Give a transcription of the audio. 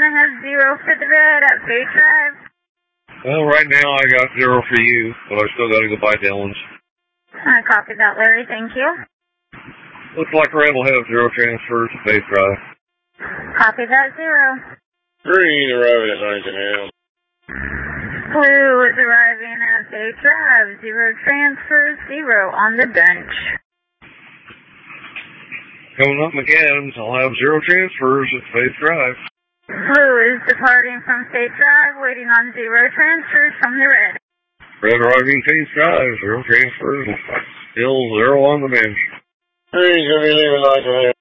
I have 0 for the red at Faith Drive. Well, right now I got 0 for you, but I still got to go by Dylan's. I copied that, Larry. Thank you. Looks like red will have 0 transfers to Faith Drive. Copy that, 0. Green arriving at Huntington. Blue is arriving at Faith Drive. 0 transfers, 0 on the bench. Coming up McAdams, I'll have 0 transfers at Faith Drive. Blue is departing from Faith Drive, waiting on 0 transfers from the red. Red arriving Faith Drive, 0 transfers, and still 0 on the bench. Green's going to be leaving Huntington.